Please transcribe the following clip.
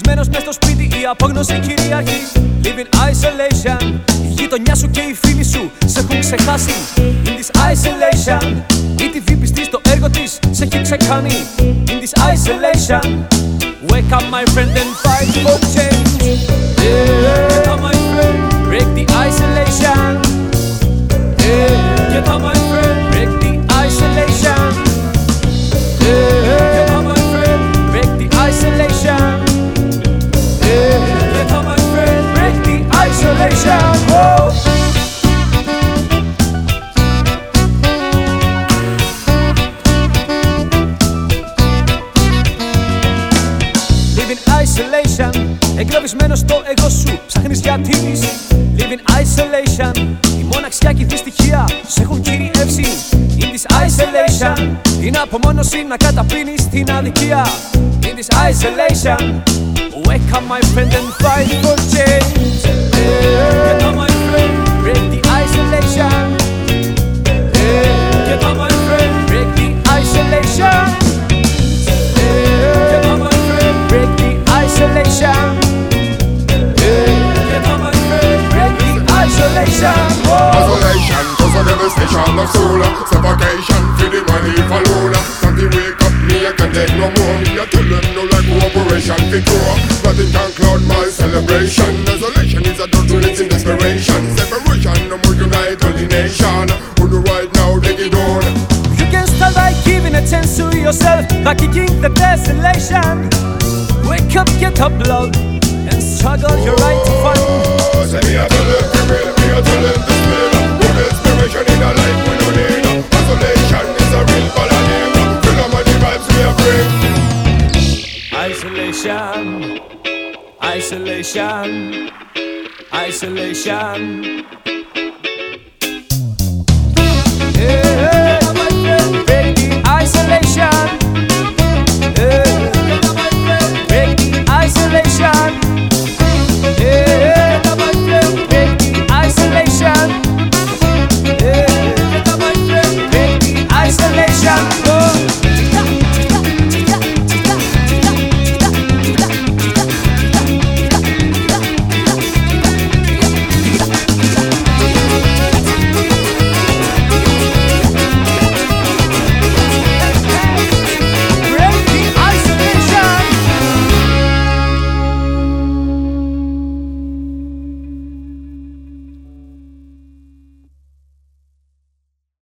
κλεισμένος μες στο σπίτι, η απόγνωση κυριαρχεί. Live in isolation. Η γειτονιά σου και οι φίλοι σου σε έχουν ξεχάσει. In this isolation. Η TV πιστή στο έργο της σε έχει ξεκάνει. In this isolation. Wake up my friend and fight for change. Get up my friend, break the isolation. Get up my friend, break the isolation. Get up my friend, break the isolation. Get up my friend, break the isolation. Whoa. Live in isolation. Εγκλωβισμένος στο εγώ σου, ψάχνεις για τη λύση. Live in isolation. Η μοναξιά και η δυστυχία σε έχουν κυριεύσει. In this isolation. Την απομόνωση να καταπίνεις την αδικία. In this isolation. Wake up my friend and fight for change. Get up my friend, break the isolation. Get up my friend, break the isolation. Get up my friend, break the isolation. Get up my friend, break the isolation. Isolation, cause of devastation of soul. Suffocation, for the money for loan. Can't wake up me, I can't take no more. Me, I tell them no like cooperation for grow. Nothing can cloud my celebration. Isolation is a dirty in desperation. Separation, no more unite all the nation. Who do right now, take it on. You can start by giving a chance to yourself, by kicking the desolation. Wake up, get up, blood, and struggle your right to find. Say me, I tell them to real, me, I tell them to spill. Good inspiration in a life we don't need. Isolation is a real paladin. Fill up my vibes we are bring. Isolation, isolation, isolation.